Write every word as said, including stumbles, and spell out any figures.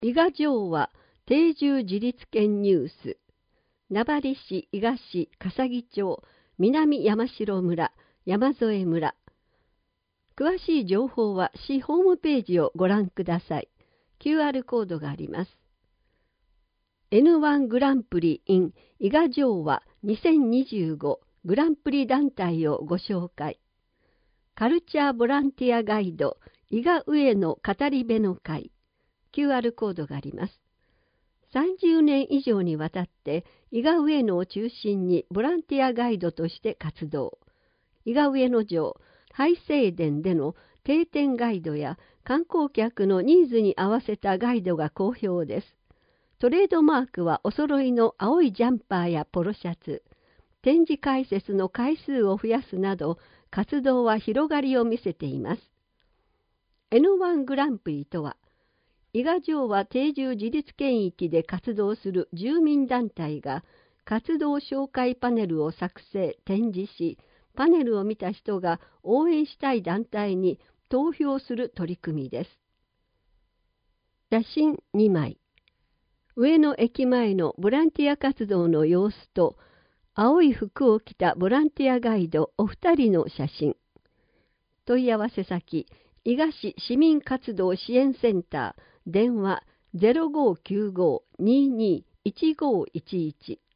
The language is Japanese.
伊賀城は定住自立権ニュース。名張市、伊賀市、笠木町、南山城村、山添村。詳しい情報は市ホームページをご覧ください。キューアール コードがあります。エヌワン グランプリ in 伊賀城はにせんにじゅうごグランプリ団体をご紹介。カルチャーボランティアガイド伊賀上野語り部の会。キューアール コードがあります。さんじゅうねん以上にわたって伊賀上野を中心にボランティアガイドとして活動。伊賀上野城、拝正殿での定点ガイドや観光客のニーズに合わせたガイドが好評です。トレードマークはお揃いの青いジャンパーやポロシャツ。展示解説の回数を増やすなど活動は広がりを見せています。エヌワン グランプリとは、伊賀城は定住自立県域で活動する住民団体が活動紹介パネルを作成・展示し、パネルを見た人が応援したい団体に投票する取り組みです。写真にまい。上野駅前のボランティア活動の様子と、青い服を着たボランティアガイドお二人の写真。問い合わせ先、伊賀市市民活動支援センター、電話 ゼロごきゅうご にーにーいちごいちいち。